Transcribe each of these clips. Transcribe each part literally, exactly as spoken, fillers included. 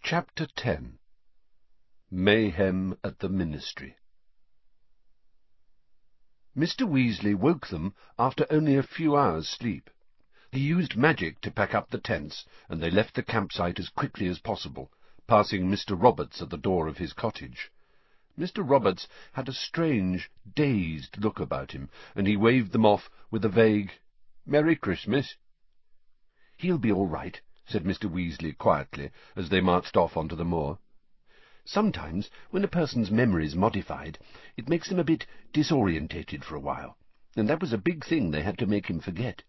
Chapter ten. Mayhem at the Ministry. Mister Weasley woke them after only a few hours' sleep. He used magic to pack up the tents, and they left the campsite as quickly as possible, passing Mister Roberts at the door of his cottage. Mister Roberts had a strange, dazed look about him, and he waved them off with a vague, "Merry Christmas." "He'll be all right," said Mister Weasley quietly, as they marched off onto the moor. "Sometimes, when a person's memory's modified, it makes him a bit disorientated for a while, and that was a big thing they had to make him forget."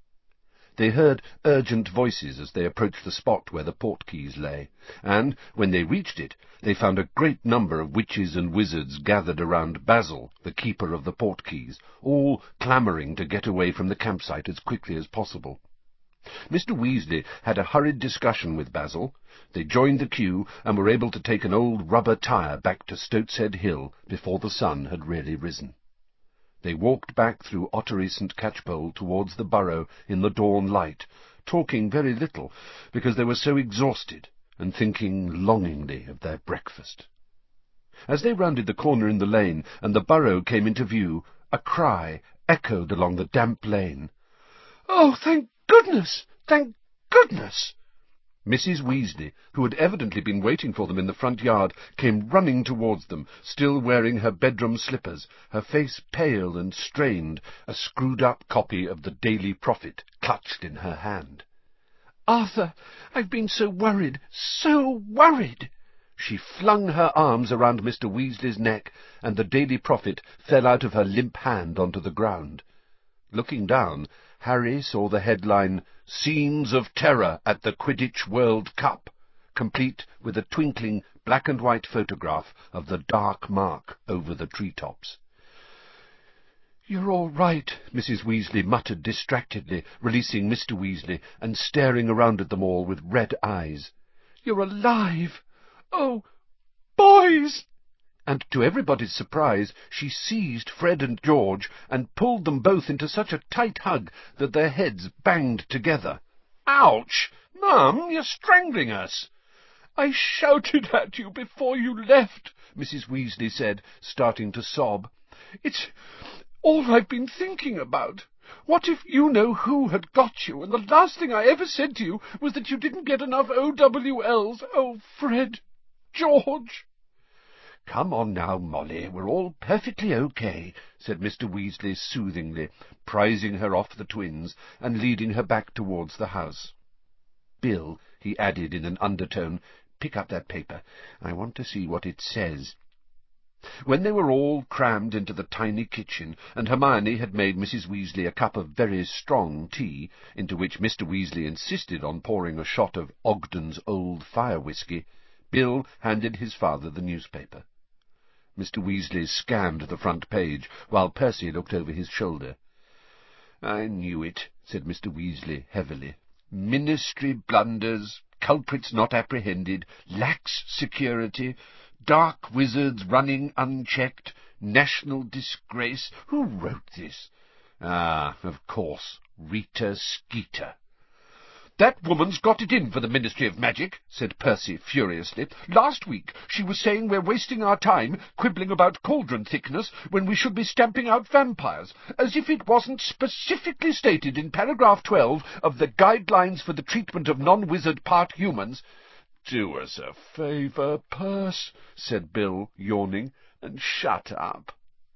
They heard urgent voices as they approached the spot where the Portkeys lay, and, when they reached it, they found a great number of witches and wizards gathered around Basil, the keeper of the Portkeys, all clamouring to get away from the campsite as quickly as possible. Mister Weasley had a hurried discussion with Basil. They joined the queue and were able to take an old rubber tire back to Stoteshead Hill before the sun had really risen. They walked back through Ottery Saint Catchpole towards the burrow in the dawn light, talking very little, because they were so exhausted, and thinking longingly of their breakfast. As they rounded the corner in the lane, and the burrow came into view, a cry echoed along the damp lane. "Oh, thank goodness! Thank goodness!" Missus Weasley, who had evidently been waiting for them in the front yard, came running towards them, still wearing her bedroom slippers, her face pale and strained, a screwed-up copy of the Daily Prophet clutched in her hand. "Arthur, I've been so worried, so worried!" She flung her arms around Mister Weasley's neck, and the Daily Prophet fell out of her limp hand onto the ground. Looking down, Harry saw the headline, "Scenes of Terror at the Quidditch World Cup," complete with a twinkling black-and-white photograph of the dark mark over the tree-tops. "You're all right," Missus Weasley muttered distractedly, releasing Mister Weasley and staring around at them all with red eyes. "You're alive! Oh, boys!" And to everybody's surprise, she seized Fred and George and pulled them both into such a tight hug that their heads banged together. "Ouch! Mum, you're strangling us!" "I shouted at you before you left," Missus Weasley said, starting to sob. "It's all I've been thinking about. What if you know who had got you, and the last thing I ever said to you was that you didn't get enough O W Ls? Oh, Fred! George!" "Come on now, Molly, we're all perfectly okay," said Mister Weasley soothingly, prizing her off the twins and leading her back towards the house. "Bill," he added in an undertone, "pick up that paper. I want to see what it says." When they were all crammed into the tiny kitchen, and Hermione had made Missus Weasley a cup of very strong tea, into which Mister Weasley insisted on pouring a shot of Ogden's Old Fire Whisky, Bill handed his father the newspaper. Mister Weasley scanned the front page, while Percy looked over his shoulder. "I knew it," said Mister Weasley heavily. "Ministry blunders, culprits not apprehended, lax security, dark wizards running unchecked, national disgrace. Who wrote this? Ah, of course, Rita Skeeter." "That woman's got it in for the Ministry of Magic," said Percy furiously. "Last week she was saying we're wasting our time quibbling about cauldron thickness when we should be stamping out vampires, as if it wasn't specifically stated in paragraph twelve of the Guidelines for the Treatment of Non-Wizard Part Humans." "Do us a favour, Perce," said Bill, yawning, "and shut up."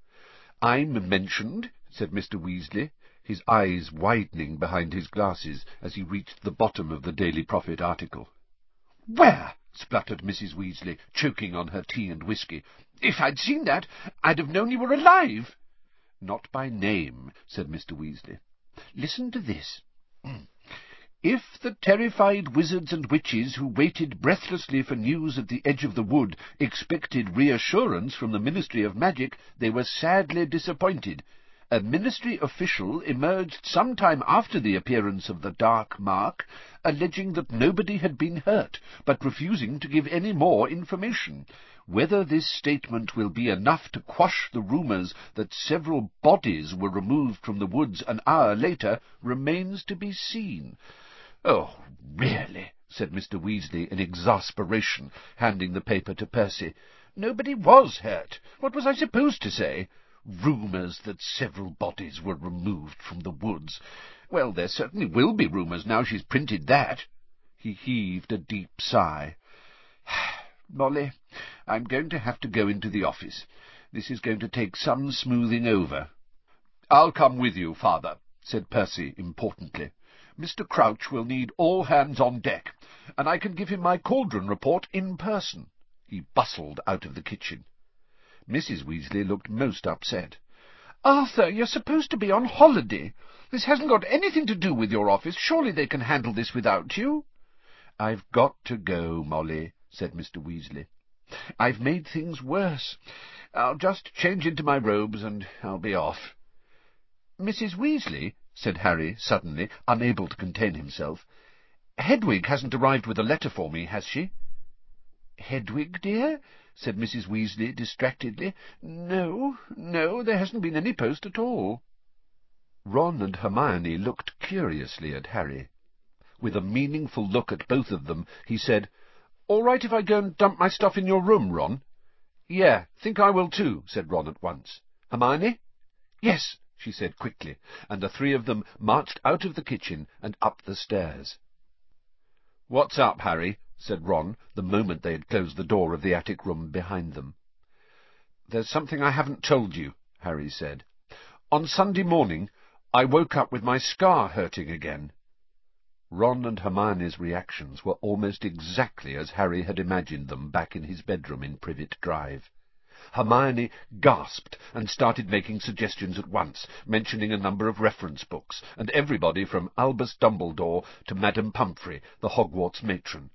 "I'm mentioned," said Mister Weasley, his eyes widening behind his glasses as he reached the bottom of the Daily Prophet article. "Where?" spluttered Missus Weasley, choking on her tea and whisky. "If I'd seen that, I'd have known you were alive." "Not by name," said Mister Weasley. "Listen to this. If the terrified wizards and witches who waited breathlessly for news at the edge of the wood expected reassurance from the Ministry of Magic, they were sadly disappointed. A Ministry official emerged some time after the appearance of the dark mark, alleging that nobody had been hurt, but refusing to give any more information. Whether this statement will be enough to quash the rumours that several bodies were removed from the woods an hour later remains to be seen." "Oh, really," said Mister Weasley in exasperation, handing the paper to Percy. "Nobody was hurt. What was I supposed to say? Rumours that several bodies were removed from the woods. Well, there certainly will be rumours now she's printed that." He heaved a deep sigh. "Molly, I'm going to have to go into the office. This is going to take some smoothing over." "I'll come with you, Father," said Percy importantly. "Mister Crouch will need all hands on deck, and I can give him my cauldron report in person." He bustled out of the kitchen. Missus Weasley looked most upset. "Arthur, you're supposed to be on holiday. This hasn't got anything to do with your office. Surely they can handle this without you." "I've got to go, Molly," said Mister Weasley. "I've made things worse. I'll just change into my robes, and I'll be off." "Missus Weasley," said Harry suddenly, unable to contain himself, "Hedwig hasn't arrived with a letter for me, has she?" "Hedwig, dear?" said Missus Weasley distractedly. "No, no, there hasn't been any post at all." Ron and Hermione looked curiously at Harry. With a meaningful look at both of them, he said, "All right if I go and dump my stuff in your room, Ron?" "Yeah, think I will too," said Ron at once. "Hermione?" "Yes," she said quickly, and the three of them marched out of the kitchen and up the stairs. "What's up, Harry?" said Ron, the moment they had closed the door of the attic room behind them. "There's something I haven't told you," Harry said. "On Sunday morning I woke up with my scar hurting again." Ron and Hermione's reactions were almost exactly as Harry had imagined them back in his bedroom in Privet Drive. Hermione gasped and started making suggestions at once, mentioning a number of reference books, and everybody from Albus Dumbledore to Madame Pumphrey, the Hogwarts matron.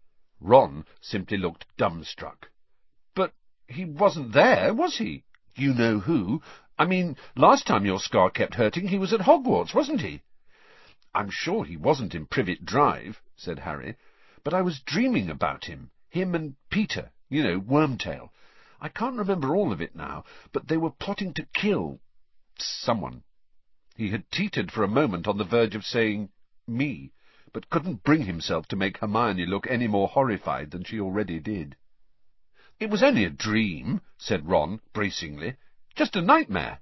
Ron simply looked dumbstruck. "But he wasn't there, was he? You know who. I mean, last time your scar kept hurting, he was at Hogwarts, wasn't he?" "I'm sure he wasn't in Privet Drive," said Harry, "but I was dreaming about him, him and Peter, you know, Wormtail. I can't remember all of it now, but they were plotting to kill someone." He had teetered for a moment on the verge of saying me, but couldn't bring himself to make Hermione look any more horrified than she already did. "It was only a dream," said Ron bracingly. "Just a nightmare."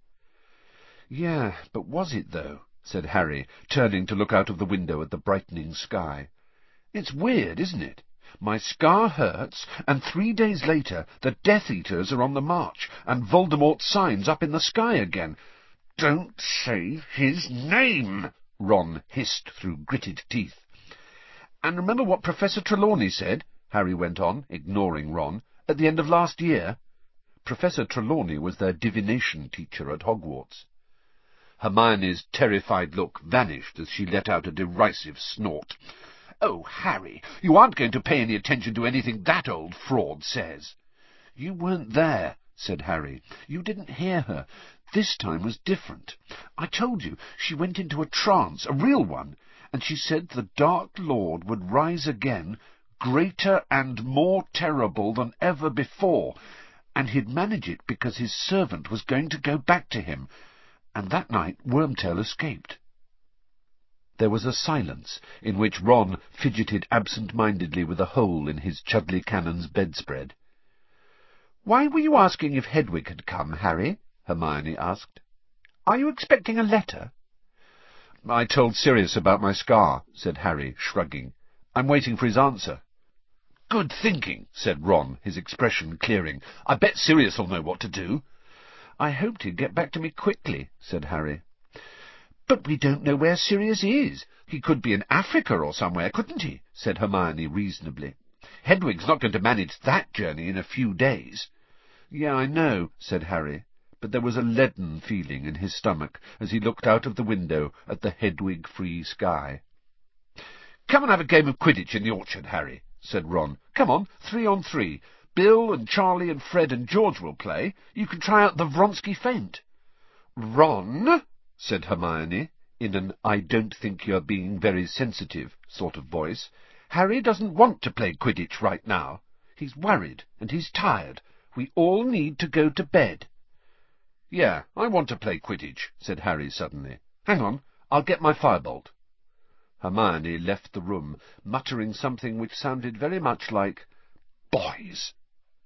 "Yeah, but was it, though?" said Harry, turning to look out of the window at the brightening sky. "It's weird, isn't it? My scar hurts, and three days later the Death Eaters are on the march, and Voldemort's signs up in the sky again." "Don't say his name!" Ron hissed through gritted teeth. "And remember what Professor Trelawney said," Harry went on, ignoring Ron, "at the end of last year?" Professor Trelawney was their divination teacher at Hogwarts. Hermione's terrified look vanished as she let out a derisive snort. "Oh, Harry, you aren't going to pay any attention to anything that old fraud says." "You weren't there," said Harry. "You didn't hear her. This time was different. I told you, she went into a trance, a real one, and she said the Dark Lord would rise again, greater and more terrible than ever before, and he'd manage it because his servant was going to go back to him, and that night Wormtail escaped." There was a silence, in which Ron fidgeted absent-mindedly with a hole in his Chudley Cannon's bedspread. "Why were you asking if Hedwig had come, Harry?" Hermione asked. "Are you expecting a letter?" "I told Sirius about my scar," said Harry, shrugging. "I'm waiting for his answer." "Good thinking," said Ron, his expression clearing. "I bet Sirius'll know what to do." "I hoped he'd get back to me quickly," said Harry. "But we don't know where Sirius is. He could be in Africa or somewhere, couldn't he?" said Hermione reasonably. "Hedwig's not going to manage that journey in a few days." "Yeah, I know," said Harry, but there was a leaden feeling in his stomach as he looked out of the window at the Hedwig-free sky. "Come and have a game of Quidditch in the orchard, Harry," said Ron. "Come on, three on three. Bill and Charlie and Fred and George will play. You can try out the Vronsky feint." "Ron," said Hermione, in an I-don't-think-you're-being-very-sensitive sort of voice, "Harry doesn't want to play Quidditch right now. He's worried, and he's tired. We all need to go to bed." "Yeah, I want to play Quidditch," said Harry suddenly. "Hang on, I'll get my firebolt." Hermione left the room, muttering something which sounded very much like "boys."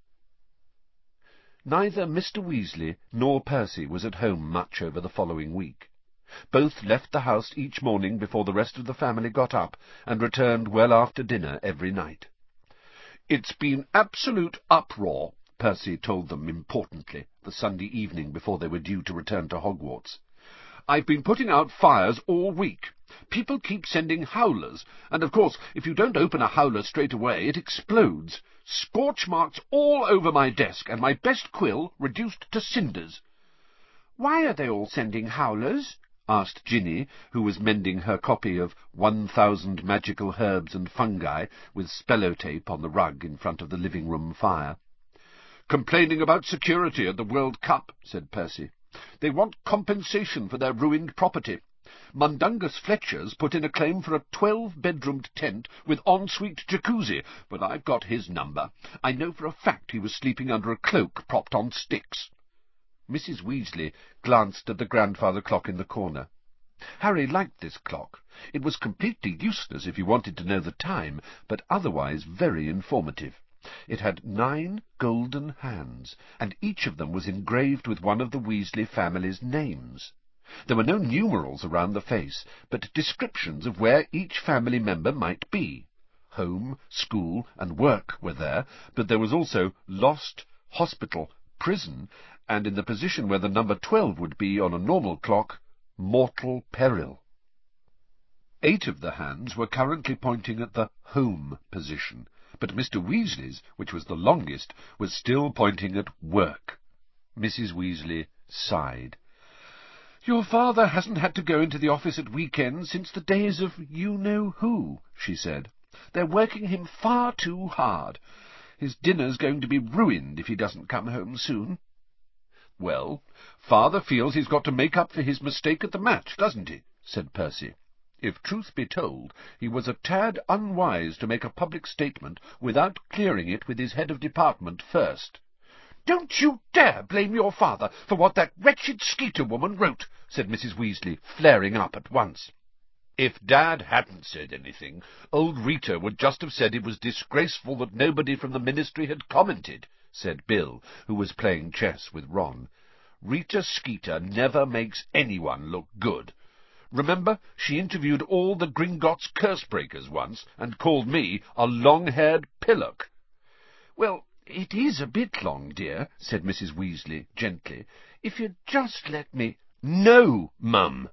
Neither Mister Weasley nor Percy was at home much over the following week. Both left the house each morning before the rest of the family got up, and returned well after dinner every night. "It's been absolute uproar," Percy told them importantly, the Sunday evening before they were due to return to Hogwarts. "I've been putting out fires all week. People keep sending howlers, and of course if you don't open a howler straight away it explodes. Scorch marks all over my desk, and my best quill reduced to cinders." "Why are they all sending howlers?" asked Ginny, who was mending her copy of One Thousand Magical Herbs and Fungi with spellotape on the rug in front of the living-room fire. "Complaining about security at the World Cup," said Percy. "They want compensation for their ruined property. Mundungus Fletcher's put in a claim for a twelve-bedroomed tent with ensuite jacuzzi, but I've got his number. I know for a fact he was sleeping under a cloak propped on sticks." Missus Weasley glanced at the grandfather clock in the corner. Harry liked this clock. It was completely useless if you wanted to know the time, but otherwise very informative. It had nine golden hands, and each of them was engraved with one of the Weasley family's names. There were no numerals around the face, but descriptions of where each family member might be. Home, school, and work were there, but there was also lost, hospital, prison, and in the position where the number twelve would be on a normal clock, mortal peril. Eight of the hands were currently pointing at the home position, but Mister Weasley's, which was the longest, was still pointing at work. Missus Weasley sighed. "Your father hasn't had to go into the office at weekends since the days of you-know-who," she said. "They're working him far too hard. His dinner's going to be ruined if he doesn't come home soon." "Well, father feels he's got to make up for his mistake at the match, doesn't he?" said Percy. If truth be told, he was a tad unwise to make a public statement without clearing it with his head of department first. "Don't you dare blame your father for what that wretched Skeeter woman wrote," said Missus Weasley, flaring up at once. "If Dad hadn't said anything, old Rita would just have said it was disgraceful that nobody from the ministry had commented," said Bill, who was playing chess with Ron. "Rita Skeeter never makes anyone look good. Remember, she interviewed all the Gringotts curse-breakers once, and called me a long-haired pillock." "Well, it is a bit long, dear," said Missus Weasley gently. "If you'd just let me—" "No, Mum!"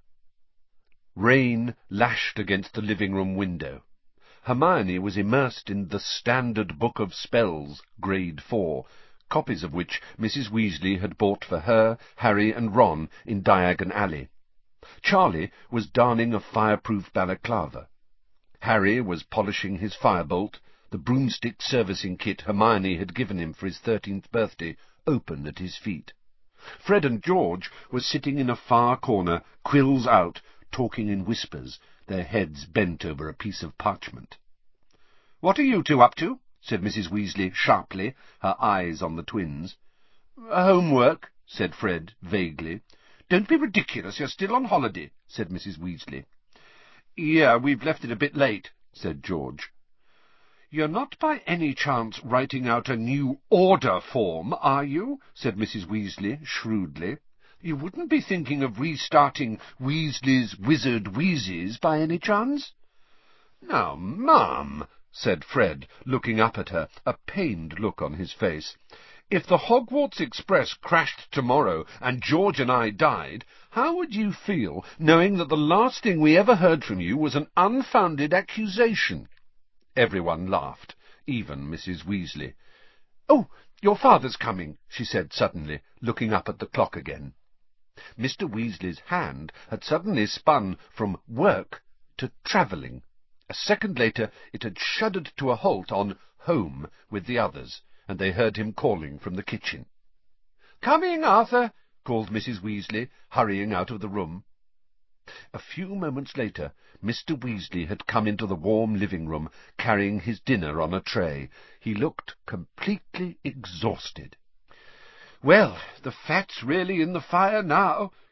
Rain lashed against the living-room window. Hermione was immersed in the Standard Book of Spells, Grade Four, copies of which Missus Weasley had bought for her, Harry, and Ron in Diagon Alley. Charlie was darning a fireproof balaclava. Harry was polishing his firebolt, the broomstick servicing kit Hermione had given him for his thirteenth birthday open at his feet. Fred and George were sitting in a far corner, quills out, talking in whispers, their heads bent over a piece of parchment. "What are you two up to?" said Missus Weasley sharply, her eyes on the twins. "Homework," said Fred vaguely. "Don't be ridiculous, you're still on holiday," said Missus Weasley. "Yeah, we've left it a bit late," said George. "You're not by any chance writing out a new order form, are you?" said Missus Weasley shrewdly. "You wouldn't be thinking of restarting Weasley's Wizard Wheezes by any chance?" "Now, Mum," said Fred, looking up at her, a pained look on his face, "if the Hogwarts Express crashed tomorrow and George and I died, how would you feel knowing that the last thing we ever heard from you was an unfounded accusation?" Everyone laughed, even Missus Weasley. "Oh, your father's coming," she said suddenly, looking up at the clock again. Mister Weasley's hand had suddenly spun from work to travelling. A second later it had shuddered to a halt on home with the others, and they heard him calling from the kitchen. "Coming, Arthur," called Missus Weasley, hurrying out of the room. A few moments later, Mister Weasley had come into the warm living-room, carrying his dinner on a tray. He looked completely exhausted. "Well, the fat's really in the fire now,"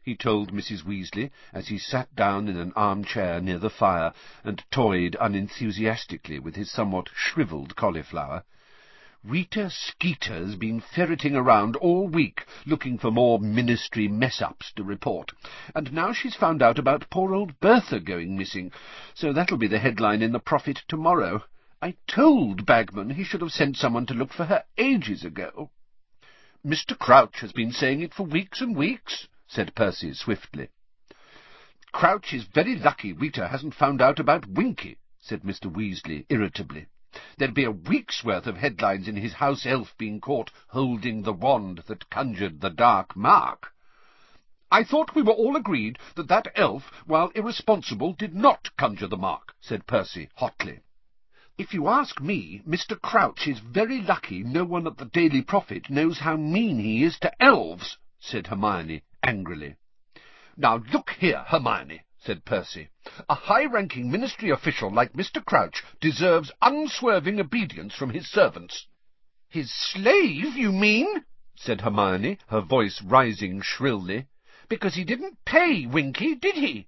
he told Missus Weasley, as he sat down in an armchair near the fire and toyed unenthusiastically with his somewhat shrivelled cauliflower. "Rita Skeeter's been ferreting around all week, looking for more ministry mess-ups to report, and now she's found out about poor old Bertha going missing, so that'll be the headline in the Prophet tomorrow. I told Bagman he should have sent someone to look for her ages ago." "Mister Crouch has been saying it for weeks and weeks," said Percy swiftly. "Crouch is very lucky Rita hasn't found out about Winky," said Mister Weasley irritably. "There'd be a week's worth of headlines in his house elf being caught holding the wand that conjured the dark mark." "I thought we were all agreed that that elf, while irresponsible, did not conjure the mark," said Percy hotly. "If you ask me, Mister Crouch is very lucky no one at the Daily Prophet knows how mean he is to elves," said Hermione angrily. "Now look here, Hermione," said Percy. "A high-ranking ministry official like Mister Crouch deserves unswerving obedience from his servants." "His slave, you mean?" said Hermione, her voice rising shrilly. "Because he didn't pay Winky, did he?"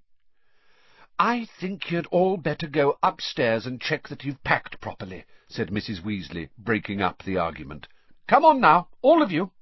"I think you'd all better go upstairs and check that you've packed properly," said Missus Weasley, breaking up the argument. "Come on now, all of you."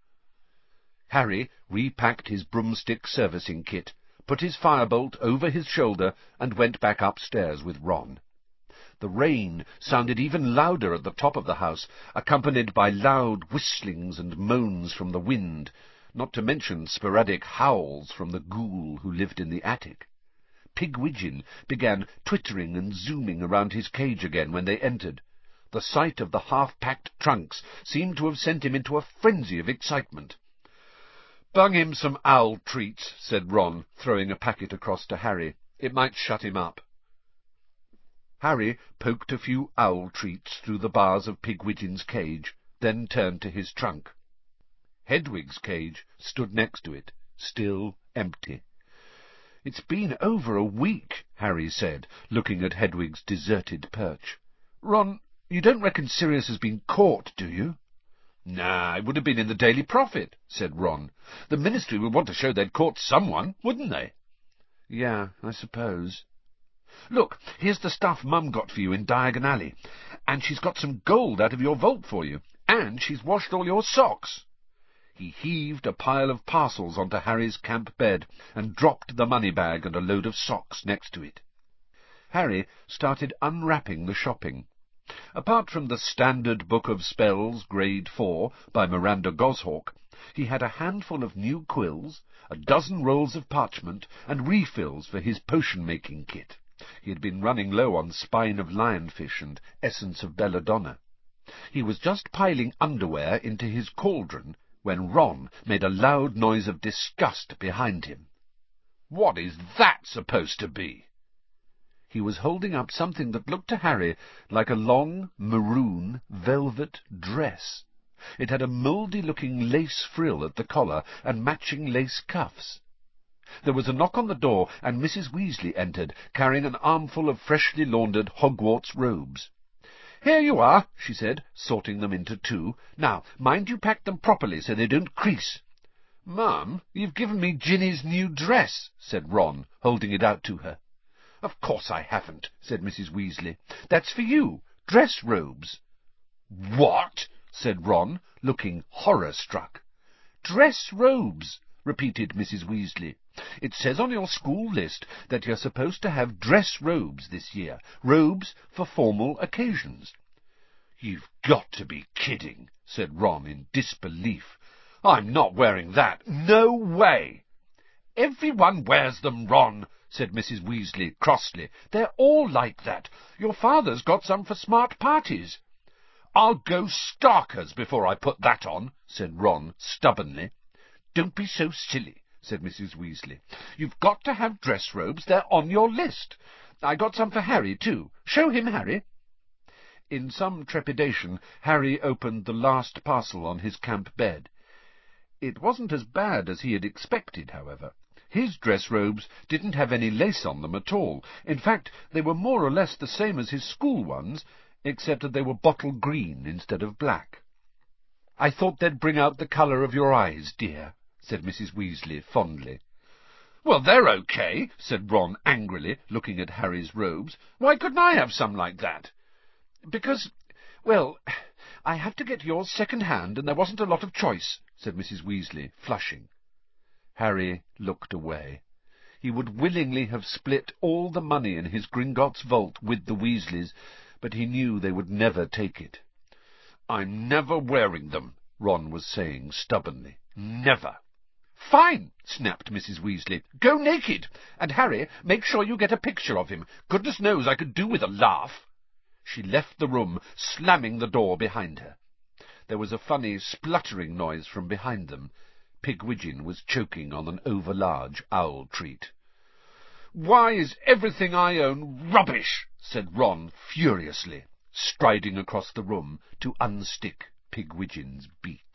Harry repacked his broomstick servicing kit, put his firebolt over his shoulder, and went back upstairs with Ron. The rain sounded even louder at the top of the house, accompanied by loud whistlings and moans from the wind, not to mention sporadic howls from the ghoul who lived in the attic. Pigwidgeon began twittering and zooming around his cage again when they entered. The sight of the half-packed trunks seemed to have sent him into a frenzy of excitement. "Bung him some owl treats," said Ron, throwing a packet across to Harry. "It might shut him up." Harry poked a few owl treats through the bars of Pigwidgeon's cage, then turned to his trunk. Hedwig's cage stood next to it, still empty. "It's been over a week," Harry said, looking at Hedwig's deserted perch. "Ron, you don't reckon Sirius has been caught, do you?" "Nah, it would have been in the Daily Prophet," said Ron. "The Ministry would want to show they'd caught someone, wouldn't they?" "Yeah, I suppose." "Look, here's the stuff Mum got for you in Diagon Alley, and she's got some gold out of your vault for you, and she's washed all your socks." He heaved a pile of parcels onto Harry's camp bed and dropped the money bag and a load of socks next to it. Harry started unwrapping the shopping. Apart from the Standard Book of Spells, Grade Four, by Miranda Goshawk, he had a handful of new quills, a dozen rolls of parchment, and refills for his potion-making kit. He had been running low on spine of lionfish and essence of belladonna. He was just piling underwear into his cauldron when Ron made a loud noise of disgust behind him. "What is that supposed to be?" He was holding up something that looked to Harry like a long, maroon, velvet dress. It had a mouldy-looking lace frill at the collar and matching lace cuffs. There was a knock on the door, and Missus Weasley entered, carrying an armful of freshly laundered Hogwarts robes. "Here you are," she said, sorting them into two. "Now, mind you pack them properly so they don't crease." "Mum, you've given me Ginny's new dress," said Ron, holding it out to her. "Of course I haven't," said Missus Weasley. "That's for you. Dress robes." "What?" said Ron, looking horror-struck. "Dress robes," repeated Missus Weasley. "It says on your school list that you're supposed to have dress robes this year, robes for formal occasions." "You've got to be kidding," said Ron in disbelief. "I'm not wearing that. No way." "Everyone wears them, Ron," said Missus Weasley crossly. "They're all like that. Your father's got some for smart parties." "I'll go starkers before I put that on," said Ron stubbornly. "Don't be so silly," said Missus Weasley. "You've got to have dress robes. They're on your list. I got some for Harry, too. Show him, Harry." In some trepidation, Harry opened the last parcel on his camp bed. It wasn't as bad as he had expected, however. His dress robes didn't have any lace on them at all. In fact, they were more or less the same as his school ones, except that they were bottle green instead of black. "I thought they'd bring out the colour of your eyes, dear," said Missus Weasley fondly. "Well, they're okay," said Ron angrily, looking at Harry's robes. "Why couldn't I have some like that?" "Because, well, I had to get yours second-hand, and there wasn't a lot of choice," said Missus Weasley, flushing. Harry looked away. He would willingly have split all the money in his Gringotts vault with the Weasleys, but he knew they would never take it. "I'm never wearing them," Ron was saying stubbornly. "Never." "Fine!" snapped Missus Weasley. "Go naked! And, Harry, make sure you get a picture of him. Goodness knows I could do with a laugh." She left the room, slamming the door behind her. There was a funny spluttering noise from behind them. Pigwidgeon was choking on an over-large owl treat. "Why is everything I own rubbish?" said Ron furiously, striding across the room to unstick Pigwidgeon's beak.